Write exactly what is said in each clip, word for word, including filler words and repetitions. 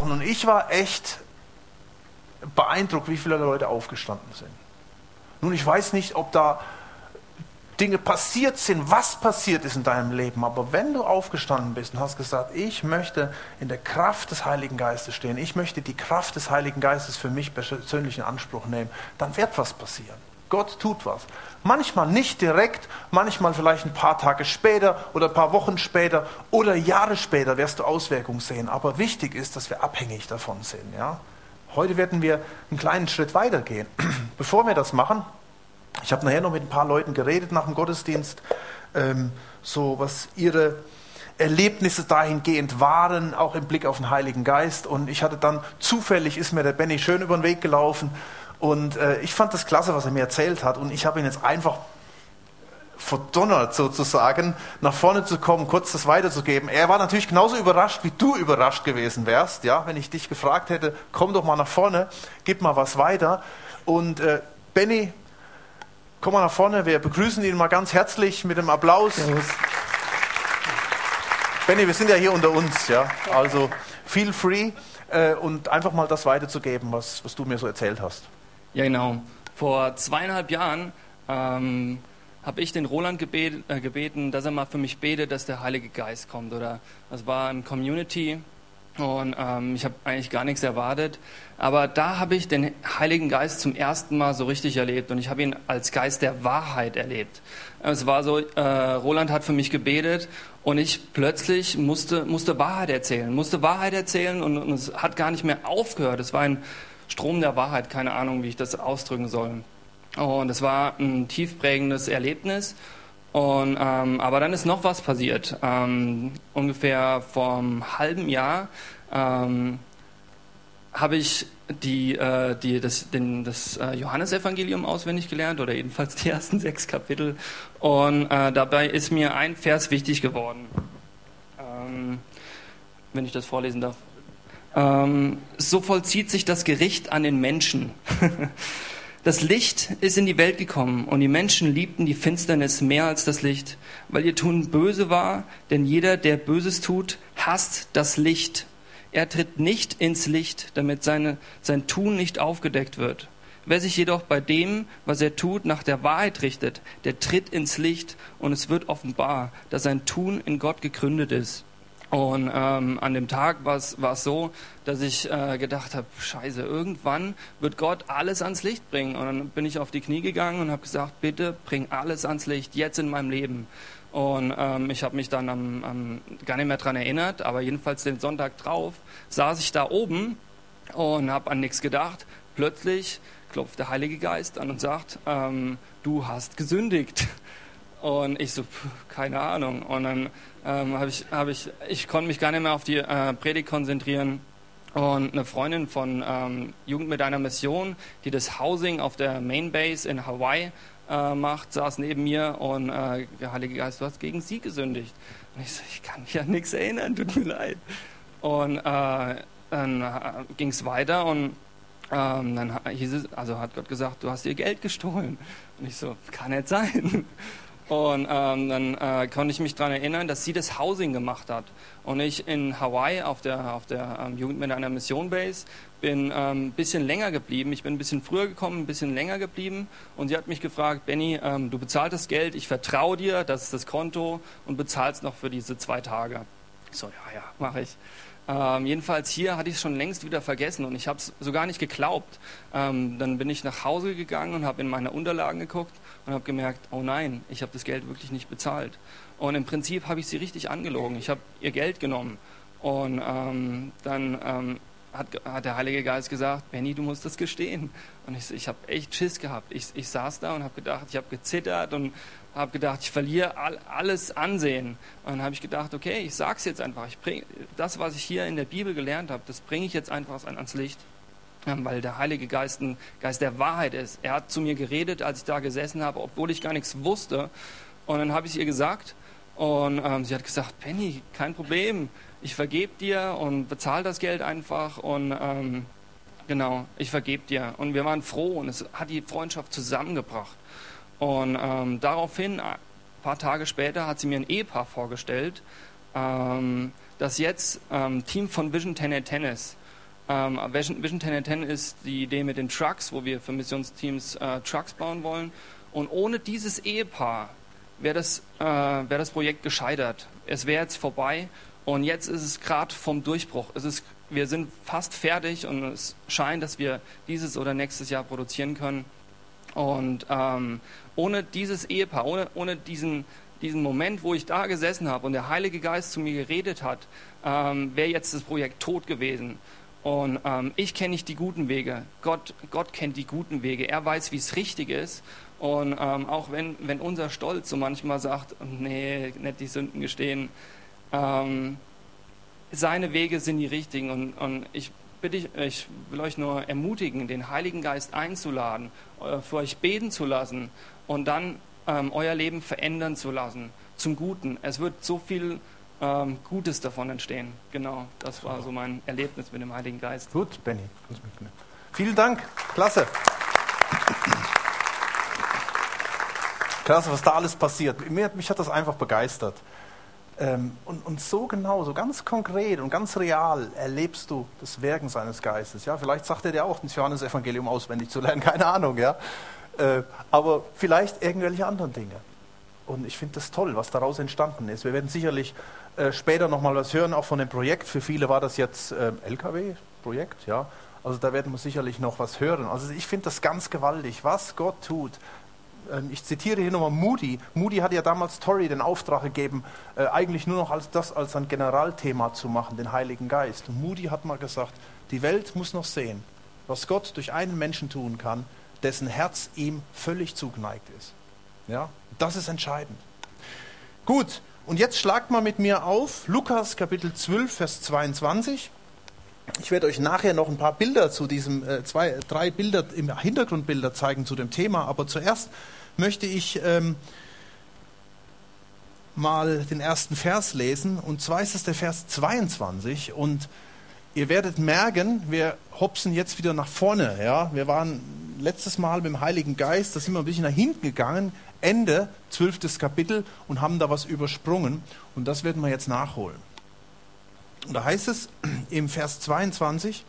gesprochen und ich war echt beeindruckt, wie viele Leute aufgestanden sind. Nun, ich weiß nicht, ob da Dinge passiert sind, was passiert ist in deinem Leben, aber wenn du aufgestanden bist und hast gesagt, ich möchte in der Kraft des Heiligen Geistes stehen, ich möchte die Kraft des Heiligen Geistes für mich persönlich in Anspruch nehmen, dann wird was passieren. Gott tut was. Manchmal nicht direkt, manchmal vielleicht ein paar Tage später oder ein paar Wochen später oder Jahre später wirst du Auswirkungen sehen, aber wichtig ist, dass wir abhängig davon sind. Ja? Heute werden wir einen kleinen Schritt weitergehen. Bevor wir das machen, ich habe nachher noch mit ein paar Leuten geredet nach dem Gottesdienst, ähm, so was ihre Erlebnisse dahingehend waren, auch im Blick auf den Heiligen Geist. Und ich hatte dann, zufällig ist mir der Benny schön über den Weg gelaufen und äh, ich fand das klasse, was er mir erzählt hat. Und ich habe ihn jetzt einfach verdonnert sozusagen, nach vorne zu kommen, kurz das weiterzugeben. Er war natürlich genauso überrascht, wie du überrascht gewesen wärst, ja, wenn ich dich gefragt hätte, komm doch mal nach vorne, gib mal was weiter. Und äh, Benny, komm mal nach vorne, wir begrüßen ihn mal ganz herzlich mit einem Applaus. Servus. Benny, wir sind ja hier unter uns, ja, also feel free äh, und einfach mal das weiterzugeben, was, was du mir so erzählt hast. Ja, genau. Vor zweieinhalb Jahren ähm, habe ich den Roland gebet, äh, gebeten, dass er mal für mich betet, dass der Heilige Geist kommt. Oder das war ein Community und ähm, ich habe eigentlich gar nichts erwartet. Aber da habe ich den Heiligen Geist zum ersten Mal so richtig erlebt und ich habe ihn als Geist der Wahrheit erlebt. Es war so, äh, Roland hat für mich gebetet und ich plötzlich musste, musste Wahrheit erzählen, musste Wahrheit erzählen und, und es hat gar nicht mehr aufgehört. Es war ein Strom der Wahrheit, keine Ahnung, wie ich das ausdrücken soll. Und es war ein tiefprägendes Erlebnis. Und, ähm, aber dann ist noch was passiert. Ähm, ungefähr vor einem halben Jahr ähm, habe ich die, äh, die, das, den, das äh, Johannesevangelium auswendig gelernt oder jedenfalls die ersten sechs Kapitel. Und äh, dabei ist mir ein Vers wichtig geworden. Ähm, wenn ich das vorlesen darf. Ähm, so vollzieht sich das Gericht an den Menschen. Das Licht ist in die Welt gekommen und die Menschen liebten die Finsternis mehr als das Licht, weil ihr Tun böse war, denn jeder, der Böses tut, hasst das Licht. Er tritt nicht ins Licht, damit seine, sein Tun nicht aufgedeckt wird. Wer sich jedoch bei dem, was er tut, nach der Wahrheit richtet, der tritt ins Licht und es wird offenbar, dass sein Tun in Gott gegründet ist. Und ähm, an dem Tag war es so, dass ich äh, gedacht habe, scheiße, irgendwann wird Gott alles ans Licht bringen. Und dann bin ich auf die Knie gegangen und habe gesagt, bitte bring alles ans Licht, jetzt in meinem Leben. Und ähm, ich habe mich dann am, am, gar nicht mehr dran erinnert, aber jedenfalls den Sonntag drauf saß ich da oben und habe an nichts gedacht. Plötzlich klopft der Heilige Geist an und sagt, ähm, du hast gesündigt. Und ich so, keine Ahnung. Und dann ähm, habe ich, hab ich, ich konnte mich gar nicht mehr auf die äh, Predigt konzentrieren. Und eine Freundin von ähm, Jugend mit einer Mission, die das Housing auf der Main Base in Hawaii äh, macht, saß neben mir und äh, der Heilige Geist, du hast gegen sie gesündigt. Und ich so, ich kann mich an nichts erinnern, tut mir leid. Und äh, dann äh, ging es weiter und ähm, dann hieß es, also hat Gott gesagt, du hast ihr Geld gestohlen. Und ich so, kann nicht sein. Und ähm, dann äh, konnte ich mich daran erinnern, dass sie das Housing gemacht hat. Und ich in Hawaii auf der, auf der ähm, Jugend mit einer Mission Base bin ein ähm, bisschen länger geblieben. Ich bin ein bisschen früher gekommen, ein bisschen länger geblieben. Und sie hat mich gefragt, Benny, ähm, du bezahlst das Geld, ich vertraue dir, das ist das Konto und bezahlst noch für diese zwei Tage. Ich so, ja, ja, mache ich. Ähm, jedenfalls hier hatte ich es schon längst wieder vergessen und ich habe es so gar nicht geglaubt. Ähm, dann bin ich nach Hause gegangen und habe in meine Unterlagen geguckt und habe gemerkt, oh nein, ich habe das Geld wirklich nicht bezahlt. Und im Prinzip habe ich sie richtig angelogen. Ich habe ihr Geld genommen. Und ähm, dann ähm, hat, hat der Heilige Geist gesagt, Benny, du musst das gestehen. Und ich, ich habe echt Schiss gehabt. Ich, ich saß da und habe gedacht, ich habe gezittert und habe gedacht, ich verliere all, alles Ansehen. Und dann habe ich gedacht, okay, ich sag's jetzt einfach. Ich bring, das, was ich hier in der Bibel gelernt habe, das bringe ich jetzt einfach ans Licht. Weil der Heilige Geist ein Geist der Wahrheit ist. Er hat zu mir geredet, als ich da gesessen habe, obwohl ich gar nichts wusste. Und dann habe ich es ihr gesagt. Und ähm, sie hat gesagt, Penny, kein Problem. Ich vergebe dir und bezahle das Geld einfach. Und ähm, genau, ich vergebe dir. Und wir waren froh und es hat die Freundschaft zusammengebracht. Und ähm, daraufhin, ein paar Tage später, hat sie mir ein Ehepaar vorgestellt, ähm, das jetzt ähm, Team von Vision zehn Tennis. Ähm, Vision, Vision zehn in zehn ist die Idee mit den Trucks, wo wir für Missionsteams äh, Trucks bauen wollen. Und ohne dieses Ehepaar wäre das, äh, wär das Projekt gescheitert. Es wäre jetzt vorbei und jetzt ist es gerade vom Durchbruch. Es ist, wir sind fast fertig und es scheint, dass wir dieses oder nächstes Jahr produzieren können. Und ähm, ohne dieses Ehepaar, ohne, ohne diesen, diesen Moment, wo ich da gesessen habe und der Heilige Geist zu mir geredet hat, ähm, wäre jetzt das Projekt tot gewesen. Und ähm, ich kenne nicht die guten Wege. Gott, Gott kennt die guten Wege. Er weiß, wie es richtig ist. Und ähm, auch wenn, wenn unser Stolz so manchmal sagt, nee, nicht die Sünden gestehen, ähm, seine Wege sind die richtigen. Und, und ich bitte, ich, ich will euch nur ermutigen, den Heiligen Geist einzuladen, äh, für euch beten zu lassen und dann ähm, euer Leben verändern zu lassen zum Guten. Es wird so viel ähm, Gutes davon entstehen. Genau, das war so mein Erlebnis mit dem Heiligen Geist. Gut, Benny. Vielen Dank. Klasse. Klasse, was da alles passiert. Mir, mich hat das einfach begeistert. Ähm, und, und so genau, so ganz konkret und ganz real erlebst du das Wirken seines Geistes. Ja, vielleicht sagt er dir auch, das Johannesevangelium auswendig zu lernen, keine Ahnung. Ja, äh, aber vielleicht irgendwelche anderen Dinge. Und ich finde das toll, was daraus entstanden ist. Wir werden sicherlich äh, später nochmal was hören, auch von dem Projekt. Für viele war das jetzt äh, L K W-Projekt, ja. Also da werden wir sicherlich noch was hören. Also ich finde das ganz gewaltig, was Gott tut. Ähm, ich zitiere hier nochmal Moody. Moody hat ja damals Torrey den Auftrag gegeben, äh, eigentlich nur noch als das als ein Generalthema zu machen, den Heiligen Geist. Und Moody hat mal gesagt, die Welt muss noch sehen, was Gott durch einen Menschen tun kann, dessen Herz ihm völlig zugeneigt ist. Ja, das ist entscheidend. Gut, und jetzt schlagt mal mit mir auf Lukas Kapitel zwölf, Vers zweiundzwanzig. Ich werde euch nachher noch ein paar Bilder zu diesem, äh, zwei, drei Bilder im Hintergrundbilder zeigen zu dem Thema, aber zuerst möchte ich ähm, mal den ersten Vers lesen, und zwar ist es der Vers zweiundzwanzig, und ihr werdet merken, wir hopsen jetzt wieder nach vorne. Ja? Wir waren letztes Mal mit dem Heiligen Geist, da sind wir ein bisschen nach hinten gegangen, Ende zwölftes Kapitel, und haben da was übersprungen, und das werden wir jetzt nachholen. Und da heißt es im Vers zweiundzwanzig,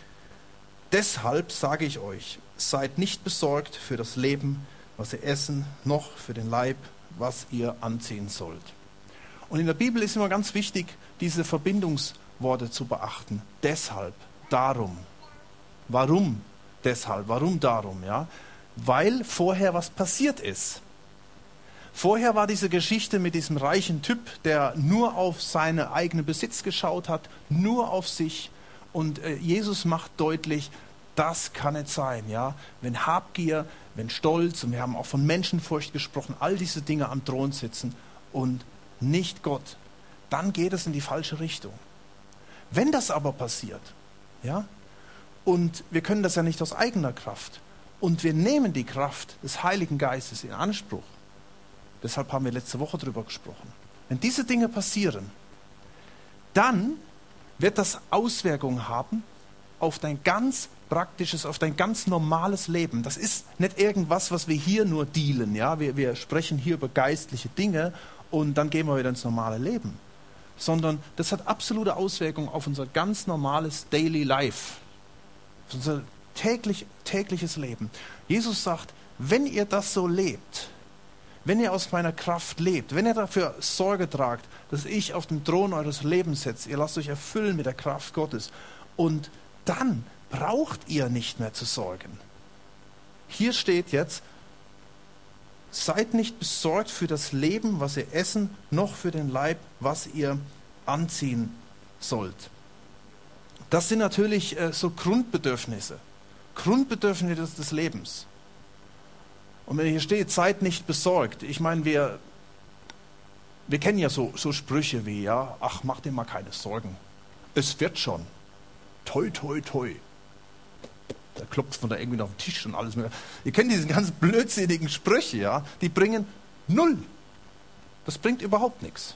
deshalb sage ich euch, seid nicht besorgt für das Leben, was ihr essen, noch für den Leib, was ihr anziehen sollt. Und in der Bibel ist immer ganz wichtig, diese Verbindungsworte zu beachten. Deshalb, darum. Warum deshalb? Warum darum? Ja? Weil vorher was passiert ist. Vorher war diese Geschichte mit diesem reichen Typ, der nur auf seinen eigenen Besitz geschaut hat, nur auf sich. Und äh, Jesus macht deutlich, das kann nicht sein. Ja? Wenn Habgier, wenn Stolz, und wir haben auch von Menschenfurcht gesprochen, all diese Dinge am Thron sitzen und nicht Gott, dann geht es in die falsche Richtung. Wenn das aber passiert, ja, und wir können das ja nicht aus eigener Kraft, und wir nehmen die Kraft des Heiligen Geistes in Anspruch, deshalb haben wir letzte Woche darüber gesprochen. Wenn diese Dinge passieren, dann wird das Auswirkungen haben auf dein ganz praktisches, auf dein ganz normales Leben. Das ist nicht irgendwas, was wir hier nur dealen. Ja? Wir, wir sprechen hier über geistliche Dinge und dann gehen wir wieder ins normale Leben. Sondern das hat absolute Auswirkungen auf unser ganz normales Daily Life. Auf unser täglich, tägliches Leben. Jesus sagt, wenn ihr das so lebt, wenn ihr aus meiner Kraft lebt, wenn ihr dafür Sorge tragt, dass ich auf dem Thron eures Lebens sitze, ihr lasst euch erfüllen mit der Kraft Gottes, und dann braucht ihr nicht mehr zu sorgen. Hier steht jetzt, seid nicht besorgt für das Leben, was ihr essen, noch für den Leib, was ihr anziehen sollt. Das sind natürlich äh, so Grundbedürfnisse, Grundbedürfnisse des, des Lebens. Und wenn hier steht, seid nicht besorgt, ich meine, wir, wir kennen ja so, so Sprüche wie, ja, ach, mach dir mal keine Sorgen, es wird schon, toi, toi, toi. Da klopft man da irgendwie auf den Tisch und alles mehr. Ihr kennt diese ganz blödsinnigen Sprüche, ja, die bringen null. Das bringt überhaupt nichts.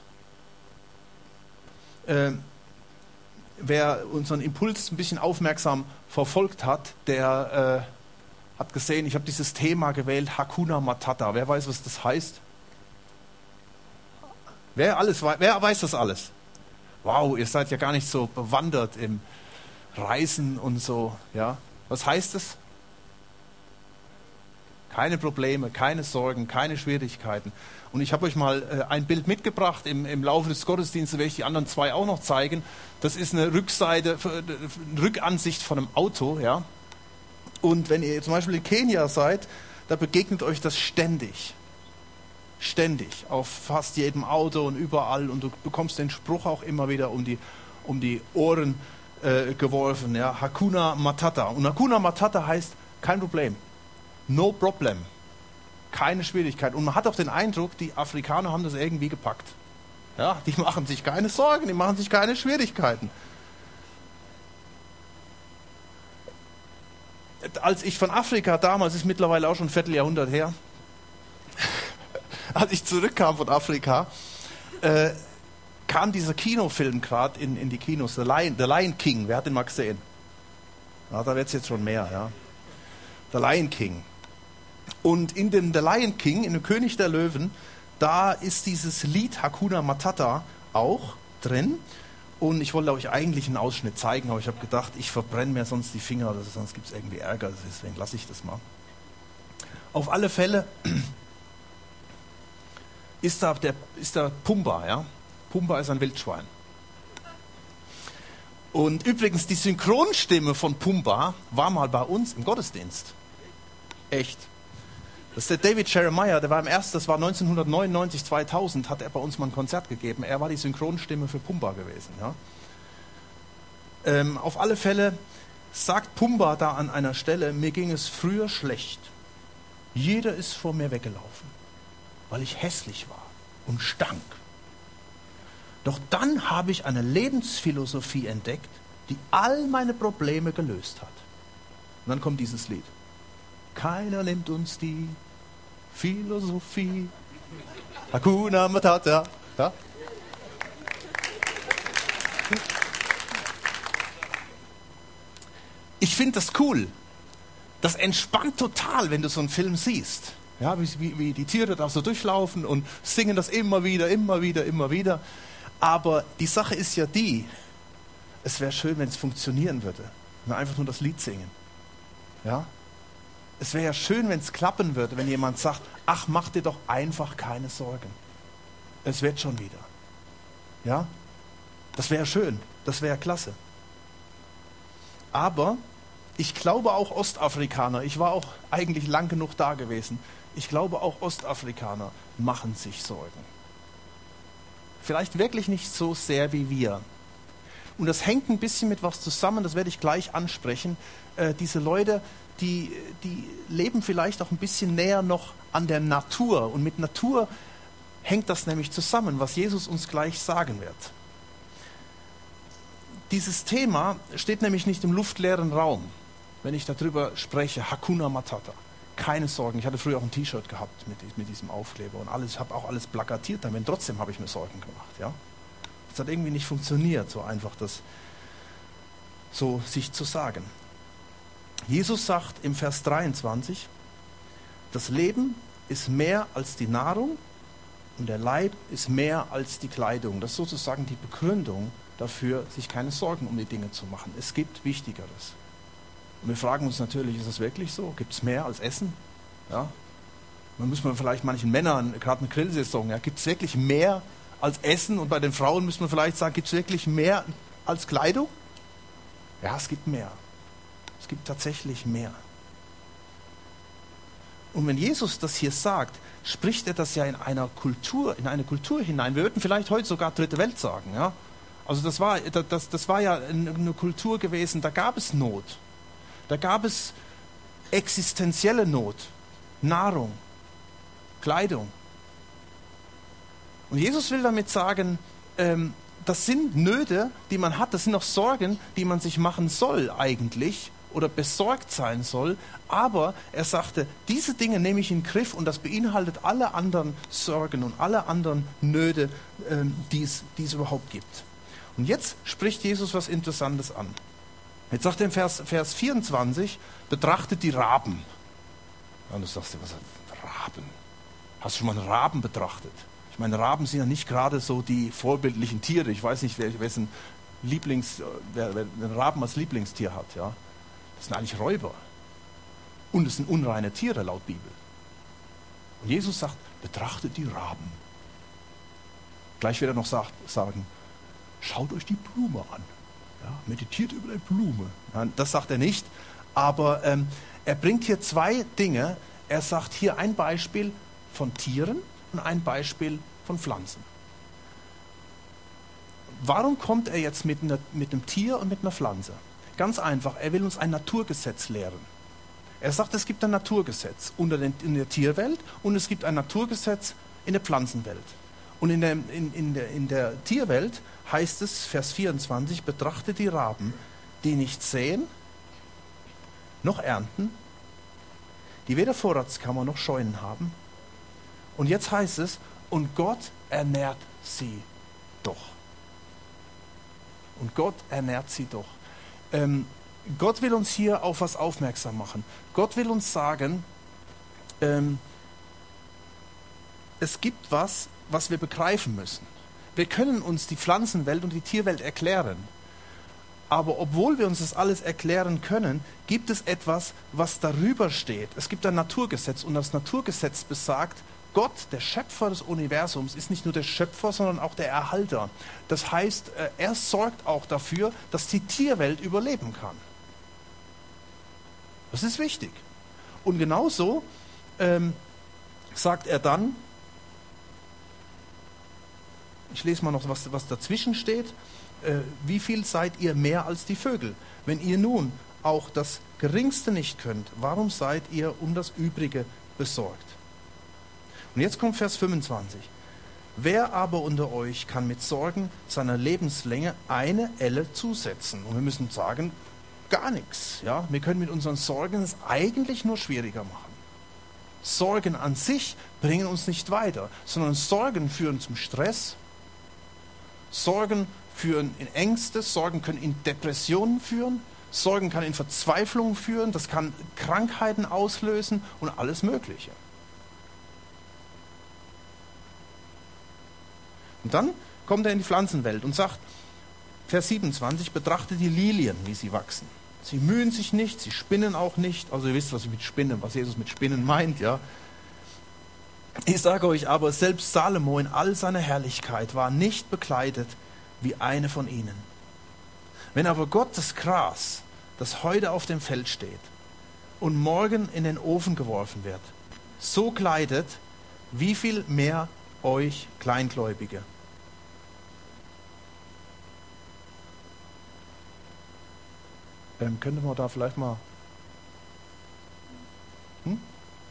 Ähm, wer unseren Impuls ein bisschen aufmerksam verfolgt hat, der äh, hat gesehen, ich habe dieses Thema gewählt, Hakuna Matata. Wer weiß, was das heißt? Wer, alles, wer weiß das alles? Wow, ihr seid ja gar nicht so bewandert im Reisen und so. Ja? Was heißt es? Keine Probleme, keine Sorgen, keine Schwierigkeiten. Und ich habe euch mal äh, ein Bild mitgebracht. Im, im Laufe des Gottesdienstes werde ich die anderen zwei auch noch zeigen. Das ist eine Rückseite, eine Rückansicht von einem Auto. Ja? Und wenn ihr zum Beispiel in Kenia seid, da begegnet euch das ständig. Ständig. Auf fast jedem Auto und überall. Und du bekommst den Spruch auch immer wieder um die, um die Ohren äh, geworfen. Ja? Hakuna Matata. Und Hakuna Matata heißt kein Problem. No problem. Keine Schwierigkeit. Und man hat auch den Eindruck, die Afrikaner haben das irgendwie gepackt. Ja, die machen sich keine Sorgen, die machen sich keine Schwierigkeiten. Als ich von Afrika damals, ist mittlerweile auch schon ein Vierteljahrhundert her, als ich zurückkam von Afrika, äh, kam dieser Kinofilm gerade in, in die Kinos, The Lion, The Lion King. Wer hat den mal gesehen? Ja, da wird es jetzt schon mehr. Ja. The Lion King. Und in dem The Lion King, in dem König der Löwen, da ist dieses Lied Hakuna Matata auch drin. Und ich wollte euch eigentlich einen Ausschnitt zeigen, aber ich habe gedacht, ich verbrenne mir sonst die Finger, also sonst gibt es irgendwie Ärger, deswegen lasse ich das mal. Auf alle Fälle ist da der, ist da Pumba, ja? Pumba ist ein Wildschwein. Und übrigens, die Synchronstimme von Pumba war mal bei uns im Gottesdienst. Echt. Das ist der David Jeremiah, der war im ersten, das war neunzehnhundertneunundneunzig, zweitausend, hat er bei uns mal ein Konzert gegeben. Er war die Synchronstimme für Pumba gewesen. Ja. Ähm, auf alle Fälle sagt Pumba da an einer Stelle, mir ging es früher schlecht. Jeder ist vor mir weggelaufen, weil ich hässlich war und stank. Doch dann habe ich eine Lebensphilosophie entdeckt, die all meine Probleme gelöst hat. Und dann kommt dieses Lied. Keiner nimmt uns die Philosophie. Hakuna Matata. Ja? Ich finde das cool. Das entspannt total, wenn du so einen Film siehst. Ja, wie, wie, wie die Tiere da so durchlaufen und singen das immer wieder, immer wieder, immer wieder. Aber die Sache ist ja die, es wäre schön, wenn es funktionieren würde. Wenn wir einfach nur das Lied singen. Ja? Es wäre ja schön, wenn es klappen würde, wenn jemand sagt, ach, mach dir doch einfach keine Sorgen. Es wird schon wieder. Ja? Das wäre schön. Das wäre klasse. Aber ich glaube auch Ostafrikaner, ich war auch eigentlich lang genug da gewesen, ich glaube auch Ostafrikaner machen sich Sorgen. Vielleicht wirklich nicht so sehr wie wir. Und das hängt ein bisschen mit was zusammen, das werde ich gleich ansprechen. Äh, diese Leute, die, die leben vielleicht auch ein bisschen näher noch an der Natur. Und mit Natur hängt das nämlich zusammen, was Jesus uns gleich sagen wird. Dieses Thema steht nämlich nicht im luftleeren Raum, wenn ich darüber spreche, Hakuna Matata. Keine Sorgen. Ich hatte früher auch ein T-Shirt gehabt mit, mit diesem Aufkleber und alles. Ich habe auch alles plakatiert damit. Trotzdem habe ich mir Sorgen gemacht. Ja? Das hat irgendwie nicht funktioniert, so einfach das so sich zu sagen. Jesus sagt im Vers dreiundzwanzig, das Leben ist mehr als die Nahrung und der Leib ist mehr als die Kleidung. Das ist sozusagen die Begründung dafür, sich keine Sorgen um die Dinge zu machen. Es gibt Wichtigeres. Und wir fragen uns natürlich, ist das wirklich so? Gibt es mehr als Essen? Ja? Dann müssen wir vielleicht manchen Männern, gerade eine Grillsaison, ja, gibt es wirklich mehr als Essen? Und bei den Frauen müssen wir vielleicht sagen, gibt es wirklich mehr als Kleidung? Ja, es gibt mehr. Es gibt tatsächlich mehr. Und wenn Jesus das hier sagt, spricht er das ja in einer Kultur, in eine Kultur hinein. Wir würden vielleicht heute sogar dritte Welt sagen. Ja? Also das war, das, das war ja eine Kultur gewesen, da gab es Not. Da gab es existenzielle Not, Nahrung, Kleidung. Und Jesus will damit sagen, ähm, das sind Nöte, die man hat, das sind auch Sorgen, die man sich machen soll eigentlich oder besorgt sein soll. Aber er sagte, diese Dinge nehme ich in den Griff und das beinhaltet alle anderen Sorgen und alle anderen Nöte, ähm, die es, die es überhaupt gibt. Und jetzt spricht Jesus was Interessantes an. Jetzt sagt er im Vers, Vers vierundzwanzig, betrachtet die Raben. Ja, und du sagst dir, was Raben? Hast du schon mal einen Raben betrachtet? Ich meine, Raben sind ja nicht gerade so die vorbildlichen Tiere. Ich weiß nicht, wessen Lieblings, wer, wer den Raben als Lieblingstier hat, ja, das sind eigentlich Räuber. Und es sind unreine Tiere laut Bibel. Und Jesus sagt, betrachtet die Raben. Gleich wird er noch sagt, sagen, schaut euch die Blume an. Ja, meditiert über die Blume. Nein, das sagt er nicht. Aber ähm, er bringt hier zwei Dinge. Er sagt hier ein Beispiel von Tieren und ein Beispiel von Pflanzen. Warum kommt er jetzt mit, einer, mit einem Tier und mit einer Pflanze? Ganz einfach, er will uns ein Naturgesetz lehren. Er sagt, es gibt ein Naturgesetz unter den, in der Tierwelt und es gibt ein Naturgesetz in der Pflanzenwelt. Und in der, in, in, der, in der Tierwelt heißt es, Vers vierundzwanzig, betrachtet die Raben, die nicht säen, noch ernten, die weder Vorratskammer noch Scheunen haben. Und jetzt heißt es, und Gott ernährt sie doch. Und Gott ernährt sie doch. Ähm, Gott will uns hier auf was aufmerksam machen. Gott will uns sagen, ähm, es gibt was, was wir begreifen müssen. Wir können uns die Pflanzenwelt und die Tierwelt erklären. Aber obwohl wir uns das alles erklären können, gibt es etwas, was darüber steht. Es gibt ein Naturgesetz und das Naturgesetz besagt, Gott, der Schöpfer des Universums, ist nicht nur der Schöpfer, sondern auch der Erhalter. Das heißt, er sorgt auch dafür, dass die Tierwelt überleben kann. Das ist wichtig. Und genauso ähm, sagt er dann, ich lese mal noch, was, was dazwischen steht, äh, wie viel seid ihr mehr als die Vögel? Wenn ihr nun auch das Geringste nicht könnt, warum seid ihr um das Übrige besorgt? Und jetzt kommt Vers fünfundzwanzig. Wer aber unter euch kann mit Sorgen seiner Lebenslänge eine Elle zusetzen? Und wir müssen sagen, gar nichts. Ja? Wir können mit unseren Sorgen es eigentlich nur schwieriger machen. Sorgen an sich bringen uns nicht weiter, sondern Sorgen führen zum Stress. Sorgen führen in Ängste, Sorgen können in Depressionen führen, Sorgen kann in Verzweiflung führen, das kann Krankheiten auslösen und alles Mögliche. Und dann kommt er in die Pflanzenwelt und sagt, Vers siebenundzwanzig, betrachtet die Lilien, wie sie wachsen. Sie mühen sich nicht, sie spinnen auch nicht. Also ihr wisst, was ich mit Spinnen, was Jesus mit Spinnen meint, ja. Ich sage euch aber, selbst Salomo in all seiner Herrlichkeit war nicht bekleidet wie eine von ihnen. Wenn aber Gott das Gras, das heute auf dem Feld steht und morgen in den Ofen geworfen wird, so kleidet, wie viel mehr euch Kleingläubige. Ähm, könnte man da vielleicht mal... Hm?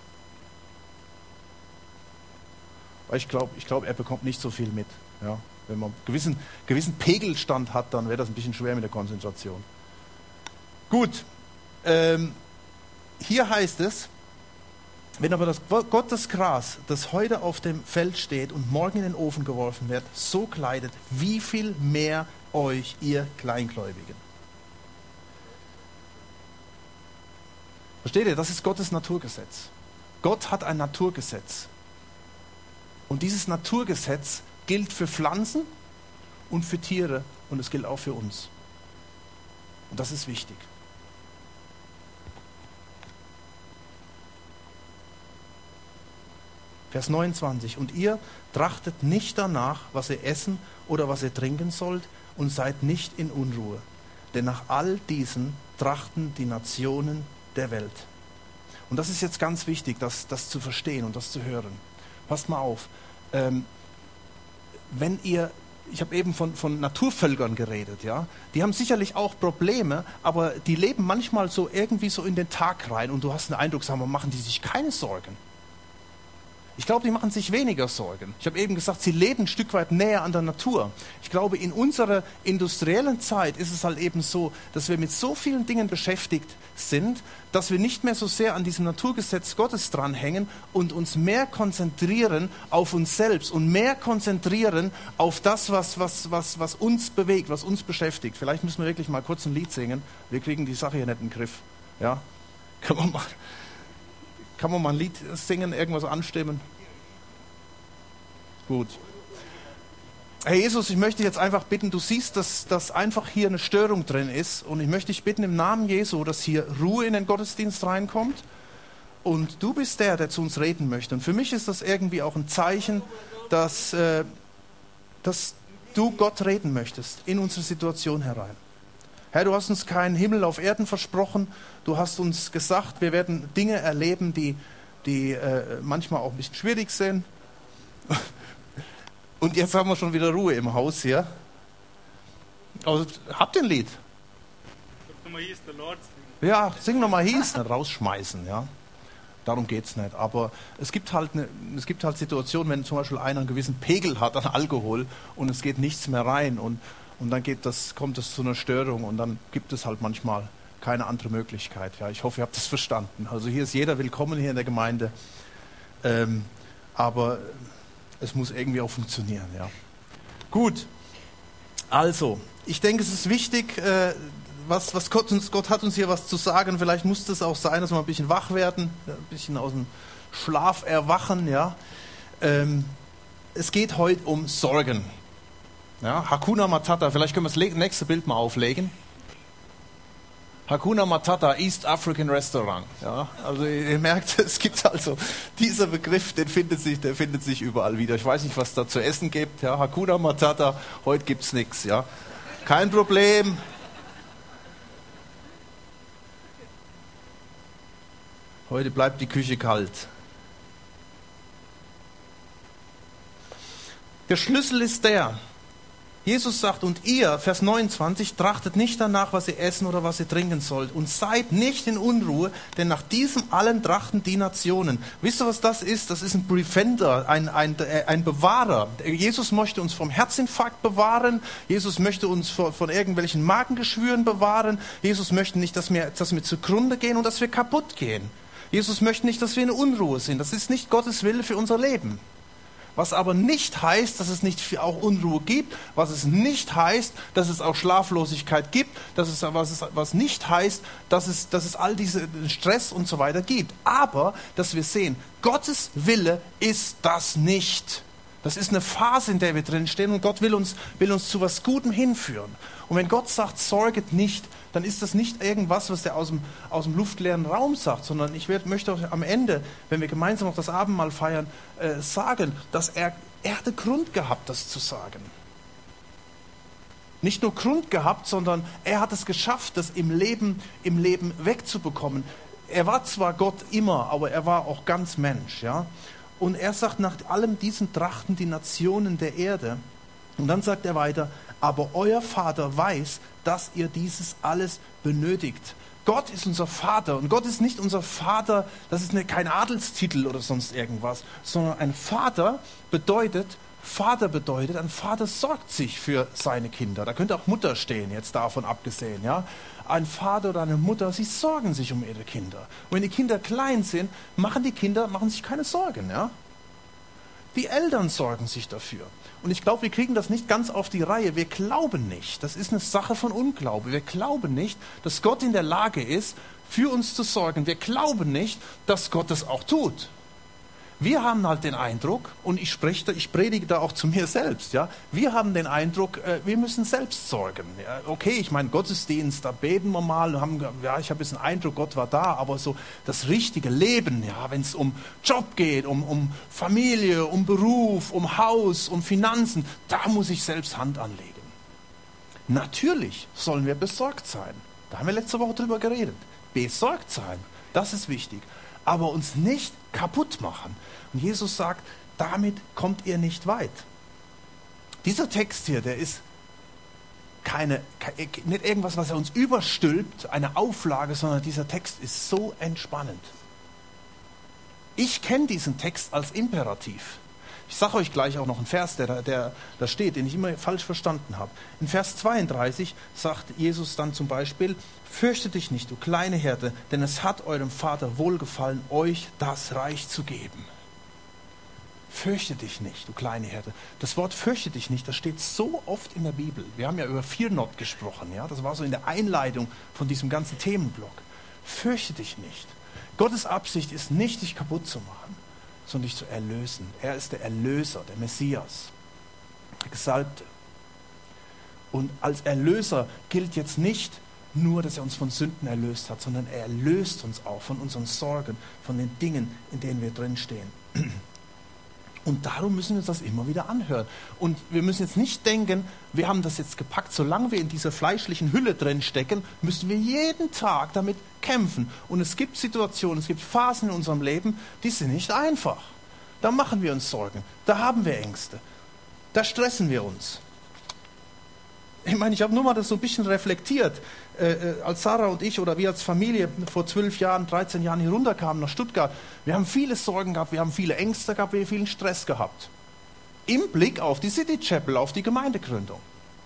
Ich glaube, ich glaub, er bekommt nicht so viel mit. Ja? Wenn man einen gewissen, gewissen Pegelstand hat, dann wäre das ein bisschen schwer mit der Konzentration. Gut, ähm, hier heißt es, wenn aber das Gott das Gras, das heute auf dem Feld steht und morgen in den Ofen geworfen wird, so kleidet, wie viel mehr euch, ihr Kleingläubigen. Versteht ihr? Das ist Gottes Naturgesetz. Gott hat ein Naturgesetz. Und dieses Naturgesetz gilt für Pflanzen und für Tiere und es gilt auch für uns. Und das ist wichtig. Vers neunundzwanzig. Und ihr trachtet nicht danach, was ihr essen oder was ihr trinken sollt und seid nicht in Unruhe. Denn nach all diesen trachten die Nationen der Welt. Und das ist jetzt ganz wichtig, das, das zu verstehen und das zu hören. Passt mal auf. Ähm, wenn ihr, ich habe eben von, von Naturvölkern geredet, ja, die haben sicherlich auch Probleme, aber die leben manchmal so irgendwie so in den Tag rein und du hast den Eindruck, sagen wir, machen die sich keine Sorgen. Ich glaube, die machen sich weniger Sorgen. Ich habe eben gesagt, sie leben ein Stück weit näher an der Natur. Ich glaube, in unserer industriellen Zeit ist es halt eben so, dass wir mit so vielen Dingen beschäftigt sind, dass wir nicht mehr so sehr an diesem Naturgesetz Gottes dranhängen und uns mehr konzentrieren auf uns selbst und mehr konzentrieren auf das, was, was, was, was uns bewegt, was uns beschäftigt. Vielleicht müssen wir wirklich mal kurz ein Lied singen. Wir kriegen die Sache hier nicht in den Griff. Ja? Kann man mal... Kann man mal ein Lied singen, irgendwas anstimmen? Gut. Herr Jesus, ich möchte dich jetzt einfach bitten, du siehst, dass, dass einfach hier eine Störung drin ist und ich möchte dich bitten im Namen Jesu, dass hier Ruhe in den Gottesdienst reinkommt und du bist der, der zu uns reden möchte. Und für mich ist das irgendwie auch ein Zeichen, dass, äh, dass du Gott reden möchtest in unsere Situation herein. Herr, du hast uns keinen Himmel auf Erden versprochen, du hast uns gesagt, wir werden Dinge erleben, die, die äh, manchmal auch ein bisschen schwierig sind. Und jetzt haben wir schon wieder Ruhe im Haus hier. Also, habt ihr ein Lied? Ja, sing nochmal He's, nicht rausschmeißen, ja. Darum geht es nicht. Aber es gibt, halt eine, es gibt halt Situationen, wenn zum Beispiel einer einen gewissen Pegel hat an Alkohol und es geht nichts mehr rein und, und dann geht das, kommt es zu einer Störung und dann gibt es halt manchmal keine andere Möglichkeit. Ja, ich hoffe, ihr habt das verstanden. Also hier ist jeder willkommen hier in der Gemeinde. Ähm, aber es muss irgendwie auch funktionieren. Ja. Gut, also, ich denke, es ist wichtig, äh, was, was Gott, uns, Gott hat uns hier was zu sagen. Vielleicht muss das auch sein, dass wir ein bisschen wach werden, ein bisschen aus dem Schlaf erwachen. Ja. Ähm, es geht heute um Sorgen. Ja, Hakuna Matata, vielleicht können wir das nächste Bild mal auflegen. Hakuna Matata, East African Restaurant. Ja, also ihr merkt, es gibt also dieser Begriff, den findet sich, der findet sich überall wieder. Ich weiß nicht, was da zu essen gibt. Ja, Hakuna Matata, heute gibt's nichts. Ja, kein Problem. Heute bleibt die Küche kalt. Der Schlüssel ist der. Jesus sagt, und ihr, Vers neunundzwanzig, trachtet nicht danach, was ihr essen oder was ihr trinken sollt und seid nicht in Unruhe, denn nach diesem allen trachten die Nationen. Wisst ihr, was das ist? Das ist ein Preventer, ein, ein, ein Bewahrer. Jesus möchte uns vom Herzinfarkt bewahren. Jesus möchte uns von, von irgendwelchen Magengeschwüren bewahren. Jesus möchte nicht, dass wir, dass wir zugrunde gehen und dass wir kaputt gehen. Jesus möchte nicht, dass wir in Unruhe sind. Das ist nicht Gottes Wille für unser Leben. Was aber nicht heißt, dass es nicht auch Unruhe gibt, was es nicht heißt, dass es auch Schlaflosigkeit gibt, dass es, was, es, was nicht heißt, dass es, dass es all diese Stress und so weiter gibt. Aber, dass wir sehen, Gottes Wille ist das nicht. Das ist eine Phase, in der wir drin stehen und Gott will uns, will uns zu was Gutem hinführen. Und wenn Gott sagt, sorget nicht, dann ist das nicht irgendwas, was er aus dem, aus dem luftleeren Raum sagt, sondern ich werd, möchte auch am Ende, wenn wir gemeinsam noch das Abendmahl feiern, äh, sagen, dass er, er hatte Grund gehabt, das zu sagen. Nicht nur Grund gehabt, sondern er hat es geschafft, das im Leben, im Leben wegzubekommen. Er war zwar Gott immer, aber er war auch ganz Mensch. Ja? Und er sagt, nach allem diesen trachten die Nationen der Erde. Und dann sagt er weiter, aber euer Vater weiß, dass ihr dieses alles benötigt. Gott ist unser Vater und Gott ist nicht unser Vater, das ist eine, kein Adelstitel oder sonst irgendwas, sondern ein Vater bedeutet, Vater bedeutet, ein Vater sorgt sich für seine Kinder. Da könnte auch Mutter stehen, jetzt davon abgesehen. Ja? Ein Vater oder eine Mutter, sie sorgen sich um ihre Kinder. Und wenn die Kinder klein sind, machen die Kinder machen sich keine Sorgen. Ja? Die Eltern sorgen sich dafür. Und ich glaube, wir kriegen das nicht ganz auf die Reihe. Wir glauben nicht. Das ist eine Sache von Unglaube. Wir glauben nicht, dass Gott in der Lage ist, für uns zu sorgen. Wir glauben nicht, dass Gott das auch tut. Wir haben halt den Eindruck, und ich spreche da, ich predige da auch zu mir selbst, ja, wir haben den Eindruck, äh, wir müssen selbst sorgen. Ja, okay, ich meine, Gottesdienst, da beten wir mal, haben, ja, ich habe jetzt den Eindruck, Gott war da, aber so das richtige Leben, ja, wenn es um Job geht, um, um Familie, um Beruf, um Haus, um Finanzen, da muss ich selbst Hand anlegen. Natürlich sollen wir besorgt sein. Da haben wir letzte Woche drüber geredet. Besorgt sein, das ist wichtig. Aber uns nicht kaputt machen. Und Jesus sagt, damit kommt ihr nicht weit. Dieser Text hier, der ist keine, nicht irgendwas, was er uns überstülpt, eine Auflage, sondern dieser Text ist so entspannend. Ich kenne diesen Text als Imperativ. Ich sage euch gleich auch noch einen Vers, der, der da steht, den ich immer falsch verstanden habe. In Vers zweiunddreißig sagt Jesus dann zum Beispiel, fürchte dich nicht, du kleine Hirte, denn es hat eurem Vater wohlgefallen, euch das Reich zu geben. Fürchte dich nicht, du kleine Hirte. Das Wort fürchte dich nicht, das steht so oft in der Bibel. Wir haben ja über Fear Not gesprochen, ja? Das war so in der Einleitung von diesem ganzen Themenblock. Fürchte dich nicht. Gottes Absicht ist nicht, dich kaputt zu machen, sondern dich zu erlösen. Er ist der Erlöser, der Messias. der Gesalbte. Und als Erlöser gilt jetzt nicht nur, dass er uns von Sünden erlöst hat, sondern er erlöst uns auch von unseren Sorgen, von den Dingen, in denen wir drinstehen. Und darum müssen wir uns das immer wieder anhören. Und wir müssen jetzt nicht denken, wir haben das jetzt gepackt. Solange wir in dieser fleischlichen Hülle drin stecken, müssen wir jeden Tag damit kämpfen. Und es gibt Situationen, es gibt Phasen in unserem Leben, die sind nicht einfach. Da machen wir uns Sorgen, da haben wir Ängste, da stressen wir uns. Ich meine, ich habe nur mal das so ein bisschen reflektiert, äh, als Sarah und ich oder wir als Familie vor zwölf Jahren, dreizehn Jahren hier runterkamen nach Stuttgart. Wir haben viele Sorgen gehabt, wir haben viele Ängste gehabt, wir haben vielen Stress gehabt. Im Blick auf die City Chapel, auf die Gemeindegründung.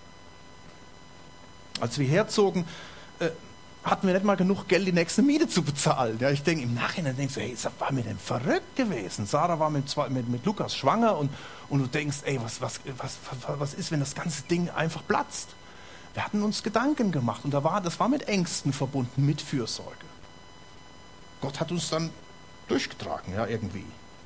Als wir herzogen, äh, hatten wir nicht mal genug Geld, die nächste Miete zu bezahlen. Ja, ich denke, im Nachhinein denkst du, hey, war mir denn verrückt gewesen? Sarah war mit, mit, mit Lukas schwanger und, und du denkst, ey, was, was, was, was ist, wenn das ganze Ding einfach platzt? Wir hatten uns Gedanken gemacht und da war, das war mit Ängsten verbunden, mit Fürsorge. Gott hat uns dann durchgetragen, ja, irgendwie.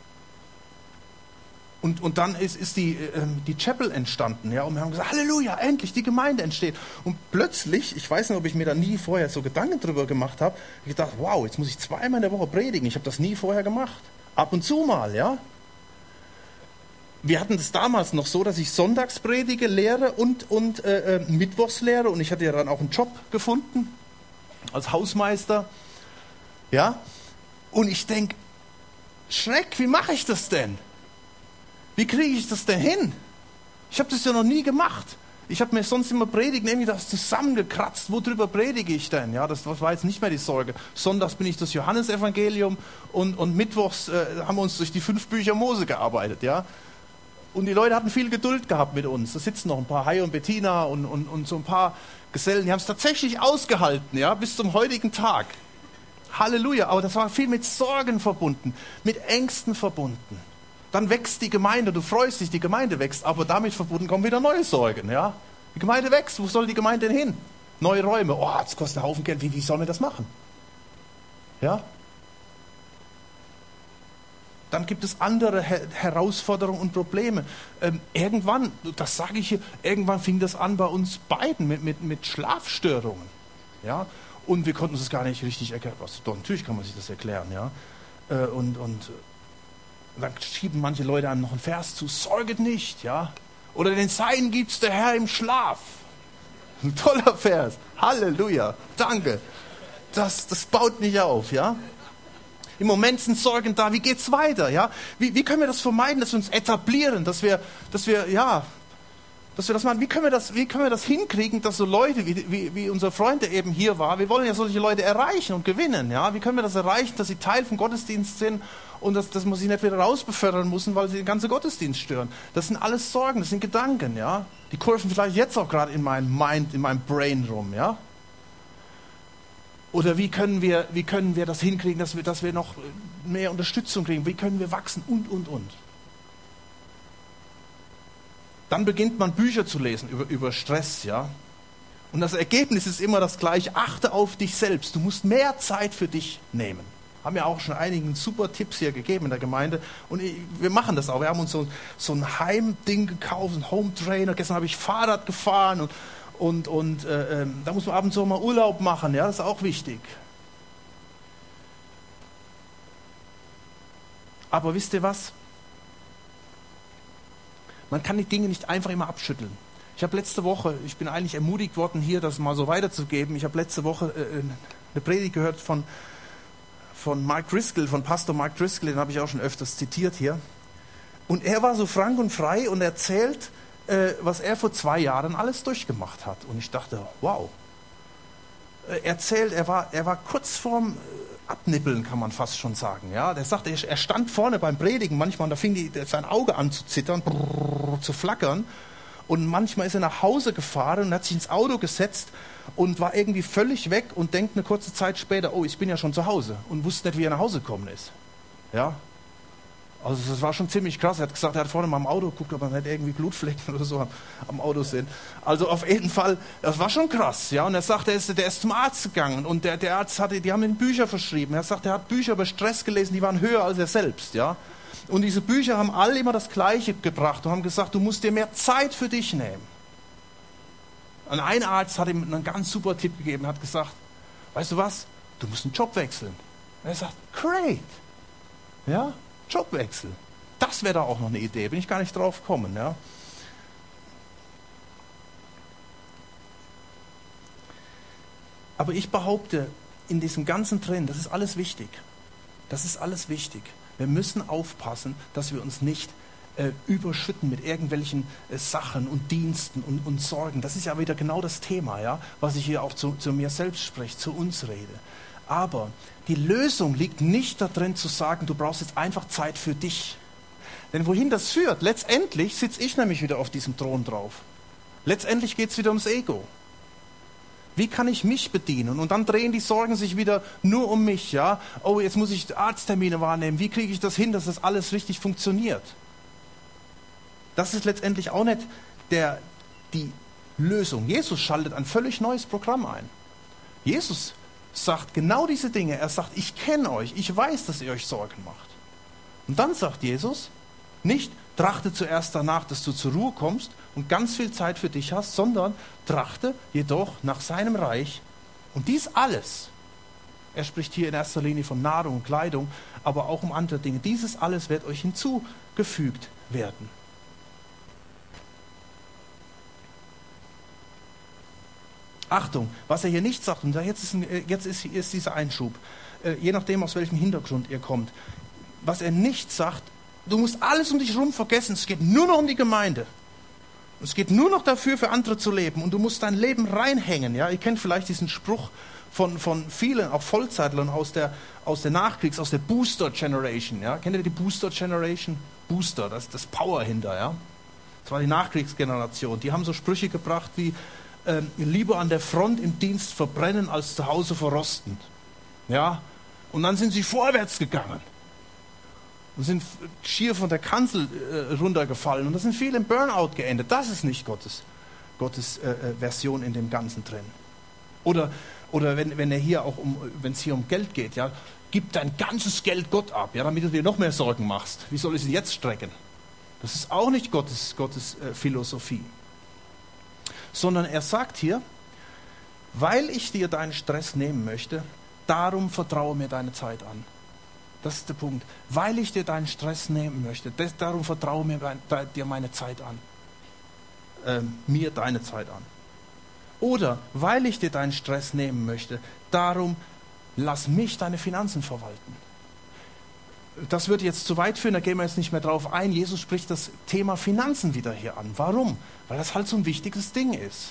Und, und dann ist, ist die, äh, die Chapel entstanden, ja, und wir haben gesagt, Halleluja, endlich, die Gemeinde entsteht. Und plötzlich, ich weiß nicht, ob ich mir da nie vorher so Gedanken drüber gemacht habe, ich gedacht, wow, jetzt muss ich zweimal in der Woche predigen. Ich habe das nie vorher gemacht. Ab und zu mal, ja. Wir hatten das damals noch so, dass ich sonntags predige, lehre und, und äh, mittwochs lehre. Und ich hatte ja dann auch einen Job gefunden als Hausmeister. Ja. Und ich denke, Schreck, wie mache ich das denn? Wie kriege ich das denn hin? Ich habe das ja noch nie gemacht. Ich habe mir sonst immer Predigen irgendwie das zusammengekratzt. Worüber predige ich denn? Ja, das war jetzt nicht mehr die Sorge. Sonntags bin ich das Johannesevangelium und, und mittwochs äh, haben wir uns durch die fünf Bücher Mose gearbeitet. Ja. Und die Leute hatten viel Geduld gehabt mit uns. Da sitzen noch ein paar Hai und Bettina und, und, und so ein paar Gesellen. Die haben es tatsächlich ausgehalten, ja, bis zum heutigen Tag. Halleluja. Aber das war viel mit Sorgen verbunden, mit Ängsten verbunden. Dann wächst die Gemeinde, du freust dich, die Gemeinde wächst, aber damit verbunden kommen wieder neue Sorgen. Ja? Die Gemeinde wächst, wo soll die Gemeinde denn hin? Neue Räume, oh, das kostet einen Haufen Geld, wie, wie sollen wir das machen? Ja? Dann gibt es andere Her- Herausforderungen und Probleme. Ähm, irgendwann, das sage ich hier, irgendwann fing das an bei uns beiden mit, mit, mit Schlafstörungen. Ja? Und wir konnten uns das gar nicht richtig erklären. Was, doch, natürlich kann man sich das erklären. Ja? Äh, und... und dann schieben manche Leute einem noch einen Vers zu, sorget nicht, ja. Oder den Sein gibt's der Herr im Schlaf. Ein toller Vers. Halleluja. Danke. Das, das baut nicht auf, ja. Im Moment sind Sorgen da. Wie geht's weiter, ja? Wie, wie können wir das vermeiden, dass wir uns etablieren, dass wir, dass wir, ja, dass wir das machen? Wie können wir das, wie können wir das hinkriegen, dass so Leute, wie, wie, wie unser Freund, der eben hier war, wir wollen ja solche Leute erreichen und gewinnen, ja? Wie können wir das erreichen, dass sie Teil vom Gottesdienst sind? Und dass, dass man sie nicht wieder rausbefördern muss, weil sie den ganzen Gottesdienst stören. Das sind alles Sorgen, das sind Gedanken, ja. Die kurven vielleicht jetzt auch gerade in meinem Mind, in meinem Brain rum, ja. Oder wie können wir, wie können wir das hinkriegen, dass wir, dass wir noch mehr Unterstützung kriegen? Wie können wir wachsen? Und, und, und. Dann beginnt man Bücher zu lesen über, über Stress, ja. Und das Ergebnis ist immer das gleiche. Achte auf dich selbst. Du musst mehr Zeit für dich nehmen. Haben ja auch schon einigen super Tipps hier gegeben in der Gemeinde. Und wir machen das auch. Wir haben uns so, so ein Heimding gekauft, ein Home Trainer. Gestern habe ich Fahrrad gefahren und, und, und äh, äh, da muss man ab und zu mal Urlaub machen. Ja, das ist auch wichtig. Aber wisst ihr was? Man kann die Dinge nicht einfach immer abschütteln. Ich habe letzte Woche, ich bin eigentlich ermutigt worden, hier das mal so weiterzugeben. Ich habe letzte Woche äh, eine Predigt gehört von von Mark Driscoll, von Pastor Mark Driscoll, den habe ich auch schon öfters zitiert hier. Und er war so frank und frei und erzählt, äh, was er vor zwei Jahren alles durchgemacht hat. Und ich dachte, wow. Er erzählt, er war, er war kurz vorm Abnippeln, kann man fast schon sagen. Ja, der sagte, er stand vorne beim Predigen manchmal, und da fing die, sein Auge an zu zittern, brrr, zu flackern. Und manchmal ist er nach Hause gefahren und hat sich ins Auto gesetzt und war irgendwie völlig weg und denkt eine kurze Zeit später, oh, ich bin ja schon zu Hause, und wusste nicht, wie er nach Hause gekommen ist. Ja? Also das war schon ziemlich krass. Er hat gesagt, er hat vorne mal am Auto geguckt, ob man nicht irgendwie Blutflecken oder so am, am Auto sind. Also auf jeden Fall, das war schon krass. Ja? Und er sagt, er ist, der ist zum Arzt gegangen und der, der Arzt hatte, die haben ihm Bücher verschrieben. Er sagt, er hat Bücher über Stress gelesen, die waren höher als er selbst. Ja? Und diese Bücher haben alle immer das Gleiche gebracht und haben gesagt, du musst dir mehr Zeit für dich nehmen. Und ein Arzt hat ihm einen ganz super Tipp gegeben, hat gesagt, weißt du was, du musst einen Job wechseln. Und er sagt, great. Ja? Jobwechsel. Das wäre da auch noch eine Idee, bin ich gar nicht drauf gekommen. Ja. Aber ich behaupte, in diesem ganzen drin, das ist alles wichtig. Das ist alles wichtig. Wir müssen aufpassen, dass wir uns nicht äh, überschütten mit irgendwelchen äh, Sachen und Diensten und, und Sorgen. Das ist ja wieder genau das Thema, ja, was ich hier auch zu, zu mir selbst spreche, zu uns rede. Aber die Lösung liegt nicht darin zu sagen, du brauchst jetzt einfach Zeit für dich. Denn wohin das führt? Letztendlich sitze ich nämlich wieder auf diesem Thron drauf. Letztendlich geht es wieder ums Ego. Wie kann ich mich bedienen? Und dann drehen die Sorgen sich wieder nur um mich. Ja? Oh, jetzt muss ich Arzttermine wahrnehmen. Wie kriege ich das hin, dass das alles richtig funktioniert? Das ist letztendlich auch nicht der, die Lösung. Jesus schaltet ein völlig neues Programm ein. Jesus sagt genau diese Dinge. Er sagt, ich kenne euch, ich weiß, dass ihr euch Sorgen macht. Und dann sagt Jesus, nicht trachte zuerst danach, dass du zur Ruhe kommst und ganz viel Zeit für dich hast, sondern trachte jedoch nach seinem Reich. Und dies alles, er spricht hier in erster Linie von Nahrung und Kleidung, aber auch um andere Dinge, dieses alles wird euch hinzugefügt werden. Achtung, was er hier nicht sagt, und jetzt ist, ein, jetzt ist, ist dieser Einschub, äh, je nachdem, aus welchem Hintergrund ihr kommt, was er nicht sagt, du musst alles um dich herum vergessen, es geht nur noch um die Gemeinde. Es geht nur noch dafür, für andere zu leben und du musst dein Leben reinhängen. Ja? Ihr kennt vielleicht diesen Spruch von, von vielen, auch Vollzeitlern aus der, aus der Nachkriegs-, aus der Booster Generation. Ja? Kennt ihr die Booster Generation? Booster, das ist das Power hinter. Ja? Das war die Nachkriegsgeneration. Die haben so Sprüche gebracht wie, Ähm, lieber an der Front im Dienst verbrennen, als zu Hause verrosten. Ja? Und dann sind sie vorwärts gegangen und sind schier von der Kanzel äh, runtergefallen. Und da sind viele im Burnout geendet. Das ist nicht Gottes, Gottes äh, äh, Version in dem Ganzen drin. Oder, oder wenn, wenn er hier auch um, wenn es hier um Geld geht, ja, gib dein ganzes Geld Gott ab, ja, damit du dir noch mehr Sorgen machst. Wie soll ich es jetzt strecken? Das ist auch nicht Gottes, Gottes äh, Philosophie. Sondern er sagt hier, weil ich dir deinen Stress nehmen möchte, darum vertraue mir deine Zeit an. Das ist der Punkt. Weil ich dir deinen Stress nehmen möchte, das, darum vertraue mir dir meine Zeit an. Ähm, mir deine Zeit an. Oder weil ich dir deinen Stress nehmen möchte, darum lass mich deine Finanzen verwalten. Das wird jetzt zu weit führen, da gehen wir jetzt nicht mehr drauf ein. Jesus spricht das Thema Finanzen wieder hier an. Warum? Weil das halt so ein wichtiges Ding ist.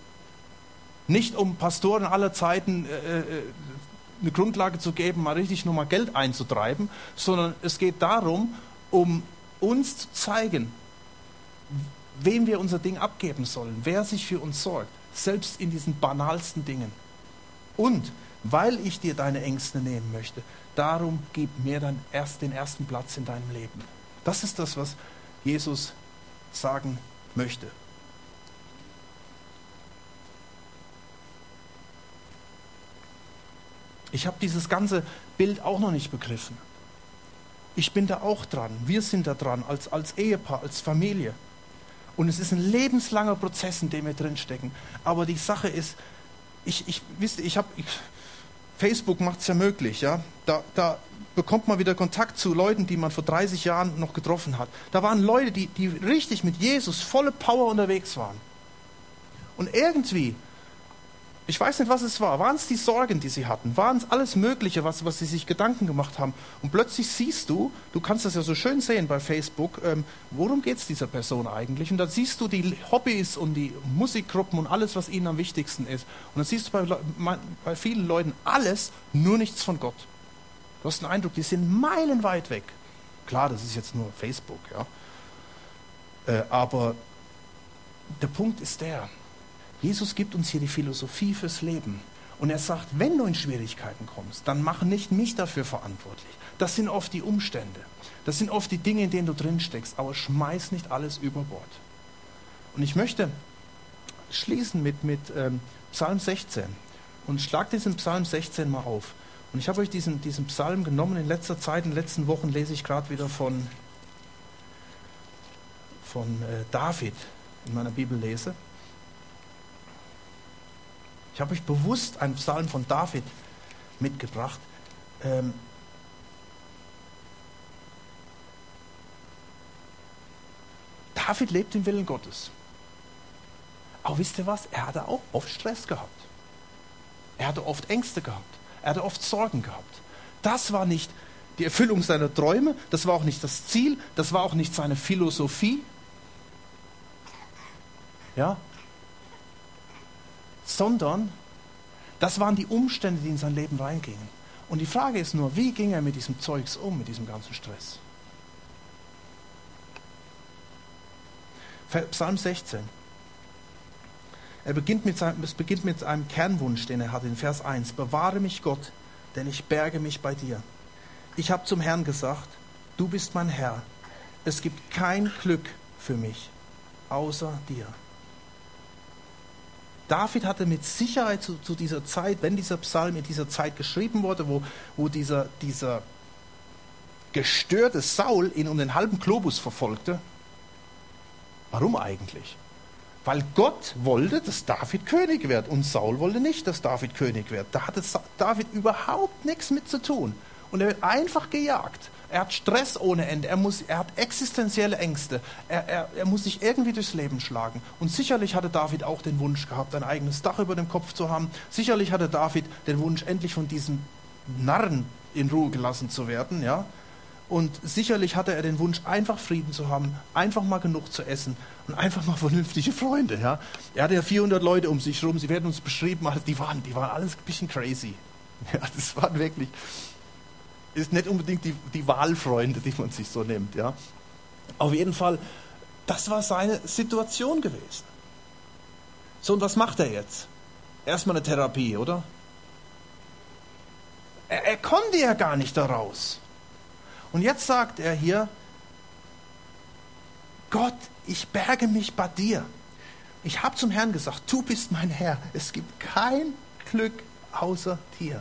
Nicht um Pastoren aller Zeiten äh, eine Grundlage zu geben, mal richtig nochmal Geld einzutreiben, sondern es geht darum, um uns zu zeigen, wem wir unser Ding abgeben sollen, wer sich für uns sorgt, selbst in diesen banalsten Dingen. Und weil ich dir deine Ängste nehmen möchte, darum gib mir dann erst den ersten Platz in deinem Leben. Das ist das, was Jesus sagen möchte. Ich habe dieses ganze Bild auch noch nicht begriffen. Ich bin da auch dran. Wir sind da dran, als, als Ehepaar, als Familie. Und es ist ein lebenslanger Prozess, in dem wir drinstecken. Aber die Sache ist, ich, ich, wisst ihr, ich habe... Facebook macht es ja möglich, ja. Da, da bekommt man wieder Kontakt zu Leuten, die man vor dreißig Jahren noch getroffen hat. Da waren Leute, die, die richtig mit Jesus volle Power unterwegs waren. Und irgendwie, ich weiß nicht, was es war, waren es die Sorgen, die sie hatten, waren es alles Mögliche, was, was sie sich Gedanken gemacht haben. Und plötzlich siehst du, du kannst das ja so schön sehen bei Facebook, ähm, worum geht es dieser Person eigentlich? Und dann siehst du die Hobbys und die Musikgruppen und alles, was ihnen am wichtigsten ist. Und dann siehst du bei, bei vielen Leuten alles, nur nichts von Gott. Du hast den Eindruck, die sind meilenweit weg. Klar, das ist jetzt nur Facebook, ja. Äh, aber der Punkt ist der, Jesus gibt uns hier die Philosophie fürs Leben. Und er sagt, wenn du in Schwierigkeiten kommst, dann mach nicht mich dafür verantwortlich. Das sind oft die Umstände. Das sind oft die Dinge, in denen du drin steckst. Aber schmeiß nicht alles über Bord. Und ich möchte schließen mit, mit ähm, Psalm sechzehn. Und schlag diesen Psalm sechzehn mal auf. Und ich habe euch diesen, diesen Psalm genommen. In letzter Zeit, in den letzten Wochen lese ich gerade wieder von, von äh, David in meiner Bibel lese. Ich habe euch bewusst einen Psalm von David mitgebracht. Ähm, David lebt im Willen Gottes. Aber wisst ihr was? Er hatte auch oft Stress gehabt. Er hatte oft Ängste gehabt. Er hatte oft Sorgen gehabt. Das war nicht die Erfüllung seiner Träume. Das war auch nicht das Ziel. Das war auch nicht seine Philosophie. Ja? Sondern das waren die Umstände, die in sein Leben reingingen. Und die Frage ist nur, wie ging er mit diesem Zeugs um, mit diesem ganzen Stress? Psalm sechzehn. Er beginnt mit seinem, es beginnt mit einem Kernwunsch, den er hat in Vers eins. Bewahre mich, Gott, denn ich berge mich bei dir. Ich habe zum Herrn gesagt, du bist mein Herr. Es gibt kein Glück für mich, außer dir. David hatte mit Sicherheit zu, zu dieser Zeit, wenn dieser Psalm in dieser Zeit geschrieben wurde, wo, wo dieser, dieser gestörte Saul ihn um den halben Globus verfolgte. Warum eigentlich? Weil Gott wollte, dass David König wird und Saul wollte nicht, dass David König wird. Da hatte David überhaupt nichts mit zu tun. Und er wird einfach gejagt. Er hat Stress ohne Ende. Er, muss, er hat existenzielle Ängste. Er, er, er muss sich irgendwie durchs Leben schlagen. Und sicherlich hatte David auch den Wunsch gehabt, ein eigenes Dach über dem Kopf zu haben. Sicherlich hatte David den Wunsch, endlich von diesem Narren in Ruhe gelassen zu werden. Ja? Und sicherlich hatte er den Wunsch, einfach Frieden zu haben, einfach mal genug zu essen und einfach mal vernünftige Freunde. Ja? Er hatte ja vierhundert Leute um sich herum. Sie werden uns beschrieben, also die, waren, die waren alles ein bisschen crazy. Ja, das waren wirklich... ist nicht unbedingt die, die Wahlfreunde, die man sich so nimmt. Ja. Auf jeden Fall, das war seine Situation gewesen. So, und was macht er jetzt? Erstmal eine Therapie, oder? Er, er konnte ja gar nicht daraus. Und jetzt sagt er hier, Gott, ich berge mich bei dir. Ich habe zum Herrn gesagt, du bist mein Herr. Es gibt kein Glück außer dir.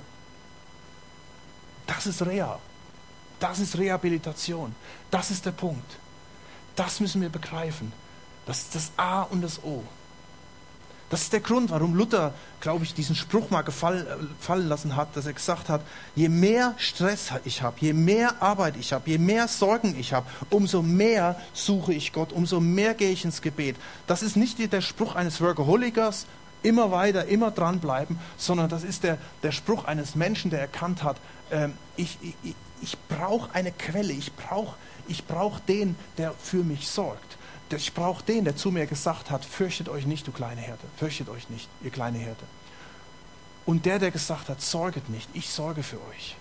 Das ist Reha. Das ist Rehabilitation. Das ist der Punkt. Das müssen wir begreifen. Das ist das A und das O. Das ist der Grund, warum Luther, glaube ich, diesen Spruch mal gefallen, fallen lassen hat, dass er gesagt hat, je mehr Stress ich habe, je mehr Arbeit ich habe, je mehr Sorgen ich habe, umso mehr suche ich Gott, umso mehr gehe ich ins Gebet. Das ist nicht der Spruch eines Workaholikers, immer weiter, immer dranbleiben, sondern das ist der, der Spruch eines Menschen, der erkannt hat, ähm, ich, ich, ich brauche eine Quelle, ich brauche ich brauch den, der für mich sorgt. Ich brauche den, der zu mir gesagt hat, fürchtet euch nicht, du kleine Herde, fürchtet euch nicht, ihr kleine Herde. Und der, der gesagt hat, sorget nicht, ich sorge für euch.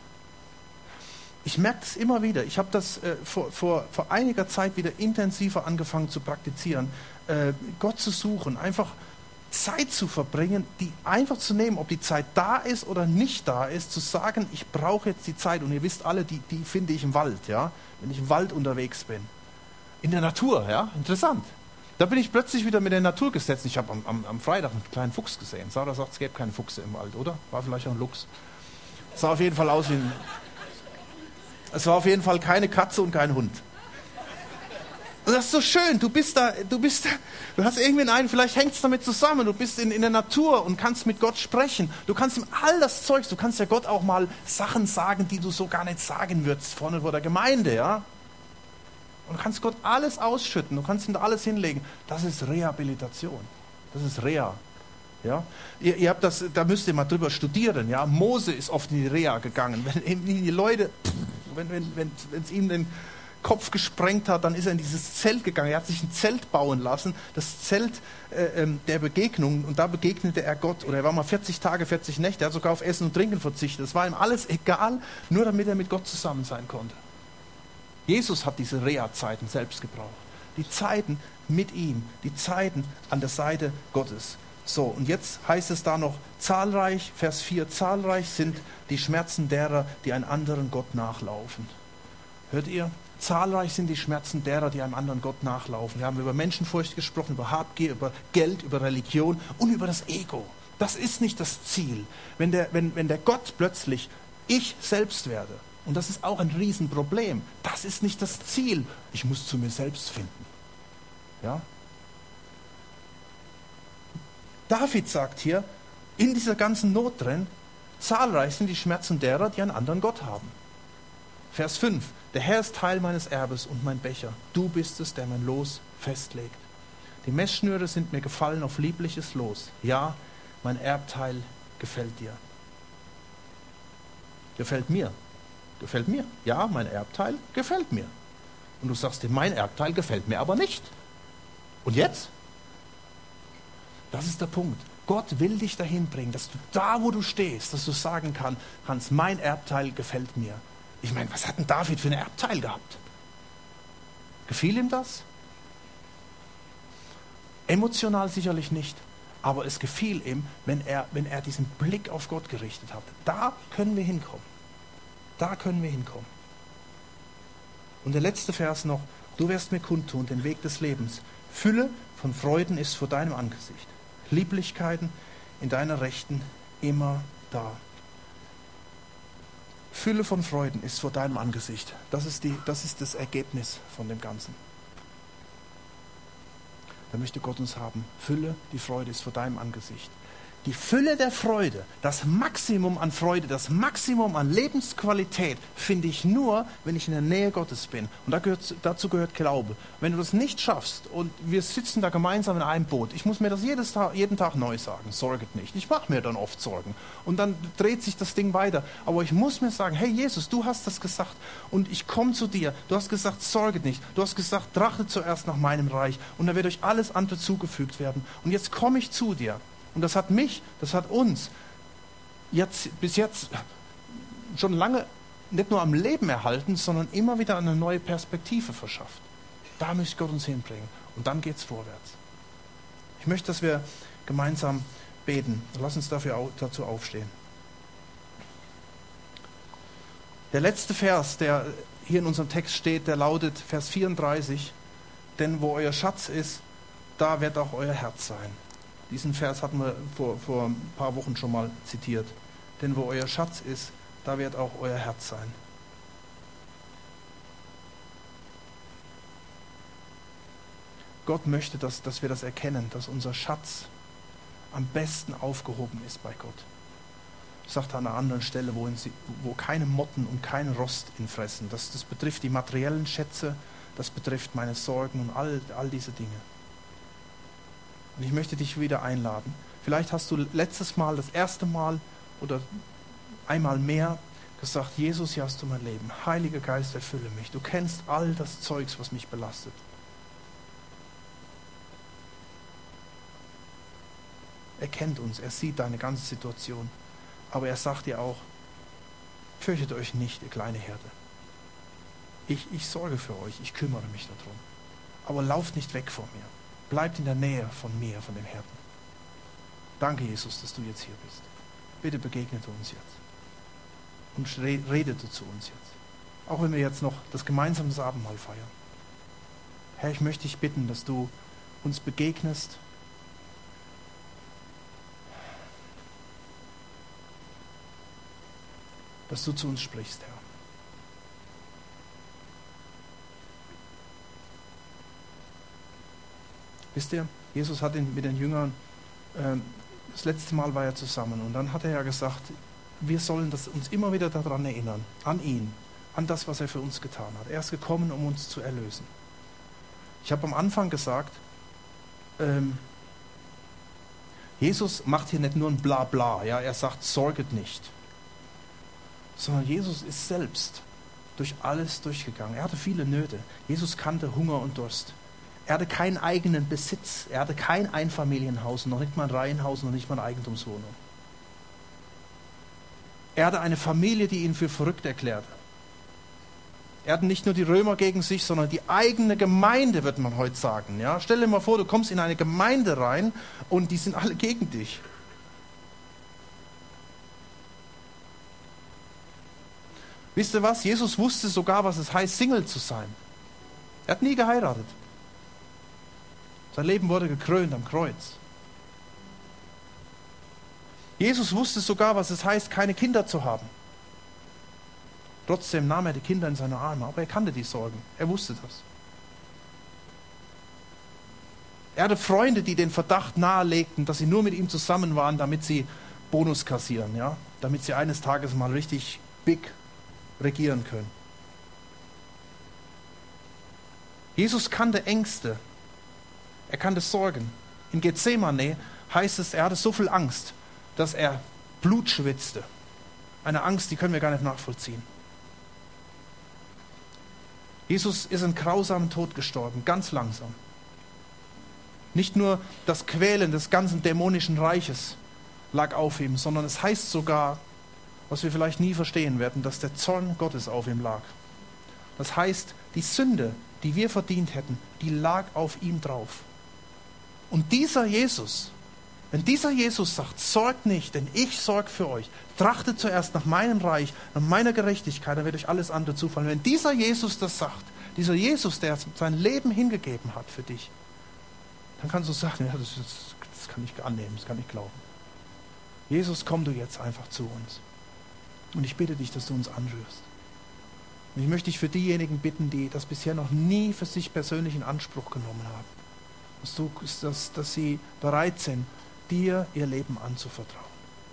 Ich merke das immer wieder. Ich habe das äh, vor, vor, vor einiger Zeit wieder intensiver angefangen zu praktizieren, äh, Gott zu suchen, einfach Zeit zu verbringen, die einfach zu nehmen, ob die Zeit da ist oder nicht da ist, zu sagen, ich brauche jetzt die Zeit. Und ihr wisst alle, die, die finde ich im Wald, ja, wenn ich im Wald unterwegs bin. In der Natur, ja, interessant. Da bin ich plötzlich wieder mit der Natur gesetzt. Ich habe am, am, am Freitag einen kleinen Fuchs gesehen. Sarah sagt, es gäbe keine Fuchse im Wald, oder? War vielleicht auch ein Luchs. Es sah auf jeden Fall aus wie ein... Es war auf jeden Fall keine Katze und kein Hund. Und das ist so schön, du bist da, du bist da, du hast irgendwie einen, vielleicht hängt es damit zusammen, du bist in, in der Natur und kannst mit Gott sprechen. Du kannst ihm all das Zeug, du kannst ja Gott auch mal Sachen sagen, die du so gar nicht sagen würdest vorne vor der Gemeinde, ja. Und du kannst Gott alles ausschütten, du kannst ihm da alles hinlegen. Das ist Rehabilitation, das ist Reha. Ja? Ihr, ihr habt das, da müsst ihr mal drüber studieren. Ja? Mose ist oft in die Reha gegangen. Wenn die Leute, wenn es wenn, wenn, ihm den Kopf gesprengt hat, dann ist er in dieses Zelt gegangen. Er hat sich ein Zelt bauen lassen, das Zelt äh, der Begegnung. Und da begegnete er Gott. Oder er war mal vierzig Tage, vierzig Nächte. Er hat sogar auf Essen und Trinken verzichtet. Es war ihm alles egal, nur damit er mit Gott zusammen sein konnte. Jesus hat diese Reha-Zeiten selbst gebraucht. Die Zeiten mit ihm, die Zeiten an der Seite Gottes. So, und jetzt heißt es da noch, zahlreich, Vers vier, zahlreich sind die Schmerzen derer, die einem anderen Gott nachlaufen. Hört ihr? Zahlreich sind die Schmerzen derer, die einem anderen Gott nachlaufen. Wir haben über Menschenfurcht gesprochen, über Habgier, über Geld, über Religion und über das Ego. Das ist nicht das Ziel. Wenn der, wenn, wenn der Gott plötzlich ich selbst werde, und das ist auch ein Riesenproblem, das ist nicht das Ziel. Ich muss zu mir selbst finden. Ja? David sagt hier, in dieser ganzen Not drin, zahlreich sind die Schmerzen derer, die einen anderen Gott haben. Vers fünf, der Herr ist Teil meines Erbes und mein Becher. Du bist es, der mein Los festlegt. Die Messschnüre sind mir gefallen auf liebliches Los. Ja, mein Erbteil gefällt dir. Gefällt mir. Gefällt mir. Ja, mein Erbteil gefällt mir. Und du sagst dir, mein Erbteil gefällt mir aber nicht. Und jetzt? Das ist der Punkt. Gott will dich dahin bringen, dass du da, wo du stehst, dass du sagen kann, kannst, mein Erbteil gefällt mir. Ich meine, was hat denn David für ein Erbteil gehabt? Gefiel ihm das? Emotional sicherlich nicht, aber es gefiel ihm, wenn er, wenn er diesen Blick auf Gott gerichtet hat. Da können wir hinkommen. Da können wir hinkommen. Und der letzte Vers noch, du wirst mir kundtun den Weg des Lebens. Fülle von Freuden ist vor deinem Angesicht. Lieblichkeiten in deiner Rechten immer da. Fülle von Freuden ist vor deinem Angesicht. Das ist, die, das ist das Ergebnis von dem Ganzen. Da möchte Gott uns haben. Fülle, die Freude ist vor deinem Angesicht. Die Fülle der Freude, das Maximum an Freude, das Maximum an Lebensqualität finde ich nur, wenn ich in der Nähe Gottes bin. Und da gehört, dazu gehört Glaube. Wenn du das nicht schaffst und wir sitzen da gemeinsam in einem Boot, ich muss mir das jedes Tag, jeden Tag neu sagen, sorget nicht. Ich mache mir dann oft Sorgen. Und dann dreht sich das Ding weiter. Aber ich muss mir sagen, hey Jesus, du hast das gesagt und ich komme zu dir. Du hast gesagt, sorget nicht. Du hast gesagt, trachtet zuerst nach meinem Reich und da wird euch alles andere zugefügt werden. Und jetzt komme ich zu dir. Und das hat mich, das hat uns jetzt, bis jetzt schon lange nicht nur am Leben erhalten, sondern immer wieder eine neue Perspektive verschafft. Da möchte Gott uns hinbringen. Und dann geht es vorwärts. Ich möchte, dass wir gemeinsam beten. Lass uns dafür, dazu aufstehen. Der letzte Vers, der hier in unserem Text steht, der lautet Vers vierunddreißig. Denn wo euer Schatz ist, da wird auch euer Herz sein. Diesen Vers hatten wir vor, vor ein paar Wochen schon mal zitiert. Denn wo euer Schatz ist, da wird auch euer Herz sein. Gott möchte, dass, dass wir das erkennen, dass unser Schatz am besten aufgehoben ist bei Gott. Sagt er an einer anderen Stelle, wo, in, wo keine Motten und kein Rost ihn fressen. Das, das betrifft die materiellen Schätze, das betrifft meine Sorgen und all, all diese Dinge. Und ich möchte dich wieder einladen. Vielleicht hast du letztes Mal, das erste Mal oder einmal mehr gesagt, Jesus, hier hast du mein Leben. Heiliger Geist, erfülle mich. Du kennst all das Zeugs, was mich belastet. Er kennt uns, er sieht deine ganze Situation. Aber er sagt dir auch, fürchtet euch nicht, ihr kleine Herde. Ich, ich sorge für euch, ich kümmere mich darum. Aber lauft nicht weg von mir. Bleibt in der Nähe von mir, von dem Hirten. Danke, Jesus, dass du jetzt hier bist. Bitte begegnete uns jetzt. Und redete zu uns jetzt. Auch wenn wir jetzt noch das gemeinsame Abendmahl feiern. Herr, ich möchte dich bitten, dass du uns begegnest. Dass du zu uns sprichst, Herr. Wisst ihr, Jesus hat ihn mit den Jüngern, äh, das letzte Mal war er zusammen und dann hat er ja gesagt, wir sollen das, uns immer wieder daran erinnern, an ihn, an das, was er für uns getan hat. Er ist gekommen, um uns zu erlösen. Ich habe am Anfang gesagt, ähm, Jesus macht hier nicht nur ein Blabla, ja, er sagt, sorget nicht, sondern Jesus ist selbst durch alles durchgegangen. Er hatte viele Nöte. Jesus kannte Hunger und Durst. Er hatte keinen eigenen Besitz. Er hatte kein Einfamilienhaus, noch nicht mal ein Reihenhaus, noch nicht mal eine Eigentumswohnung. Er hatte eine Familie, die ihn für verrückt erklärte. Er hat nicht nur die Römer gegen sich, sondern die eigene Gemeinde, wird man heute sagen. Ja? Stell dir mal vor, du kommst in eine Gemeinde rein und die sind alle gegen dich. Wisst ihr was? Jesus wusste sogar, was es heißt, Single zu sein. Er hat nie geheiratet. Sein Leben wurde gekrönt am Kreuz. Jesus wusste sogar, was es heißt, keine Kinder zu haben. Trotzdem nahm er die Kinder in seine Arme, aber er kannte die Sorgen. Er wusste das. Er hatte Freunde, die den Verdacht nahelegten, dass sie nur mit ihm zusammen waren, damit sie Bonus kassieren, ja? Damit sie eines Tages mal richtig big regieren können. Jesus kannte Ängste. Er kannte Sorgen. In Gethsemane heißt es, er hatte so viel Angst, dass er Blut schwitzte. Eine Angst, die können wir gar nicht nachvollziehen. Jesus ist einen grausamen Tod gestorben, ganz langsam. Nicht nur das Quälen des ganzen dämonischen Reiches lag auf ihm, sondern es heißt sogar, was wir vielleicht nie verstehen werden, dass der Zorn Gottes auf ihm lag. Das heißt, die Sünde, die wir verdient hätten, die lag auf ihm drauf. Und dieser Jesus, wenn dieser Jesus sagt, sorgt nicht, denn ich sorge für euch, trachtet zuerst nach meinem Reich, nach meiner Gerechtigkeit, dann wird euch alles andere zufallen. Wenn dieser Jesus das sagt, dieser Jesus, der sein Leben hingegeben hat für dich, dann kannst du sagen, ja, das, das, das kann ich annehmen, das kann ich glauben. Jesus, komm du jetzt einfach zu uns. Und ich bitte dich, dass du uns anrührst. Und ich möchte dich für diejenigen bitten, die das bisher noch nie für sich persönlich in Anspruch genommen haben, dass, du, dass, dass sie bereit sind, dir ihr Leben anzuvertrauen.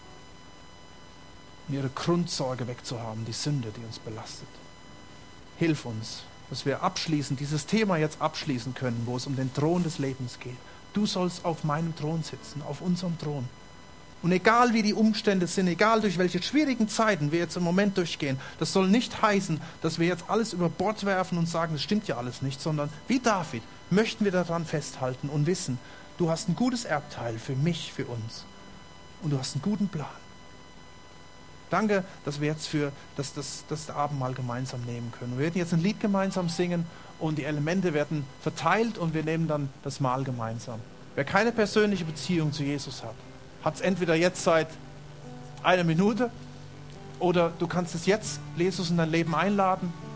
Und ihre Grundsorge wegzuhaben, die Sünde, die uns belastet. Hilf uns, dass wir abschließen, dieses Thema jetzt abschließen können, wo es um den Thron des Lebens geht. Du sollst auf meinem Thron sitzen, auf unserem Thron. Und egal wie die Umstände sind, egal durch welche schwierigen Zeiten wir jetzt im Moment durchgehen, das soll nicht heißen, dass wir jetzt alles über Bord werfen und sagen, das stimmt ja alles nicht, sondern wie David möchten wir daran festhalten und wissen, du hast ein gutes Erbteil für mich, für uns. Und du hast einen guten Plan. Danke, dass wir jetzt für das, das, das Abendmahl gemeinsam nehmen können. Wir werden jetzt ein Lied gemeinsam singen und die Elemente werden verteilt und wir nehmen dann das Mahl gemeinsam. Wer keine persönliche Beziehung zu Jesus hat, hat es entweder jetzt seit einer Minute oder du kannst es jetzt, Jesus, in dein Leben einladen.